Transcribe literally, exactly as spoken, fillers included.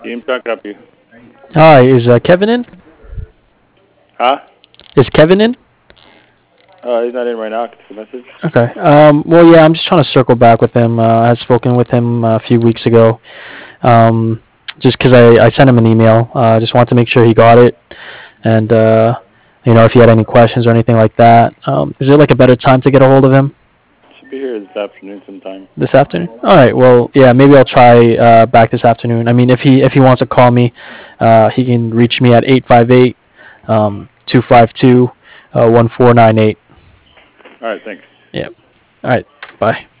Team Talk up you. Hi, is uh, Kevin in? Huh? Is Kevin in? Uh, he's not in right now. Can I message? Okay. Um, well, yeah, I'm just trying to circle back with him. Uh, I had spoken with him uh, a few weeks ago. Um, just because I, I sent him an email. I uh, just wanted to make sure he got it. And, uh, you know, if he had any questions or anything like that. Um, is there like a better time to get a hold of him? Should be here this afternoon sometime. This afternoon? All right. Well, yeah, maybe I'll try uh, back this afternoon. I mean, if he if he wants to call me, uh, he can reach me at eight five eight, two five two, one four nine eight. All right, thanks. Yeah. All right. Bye.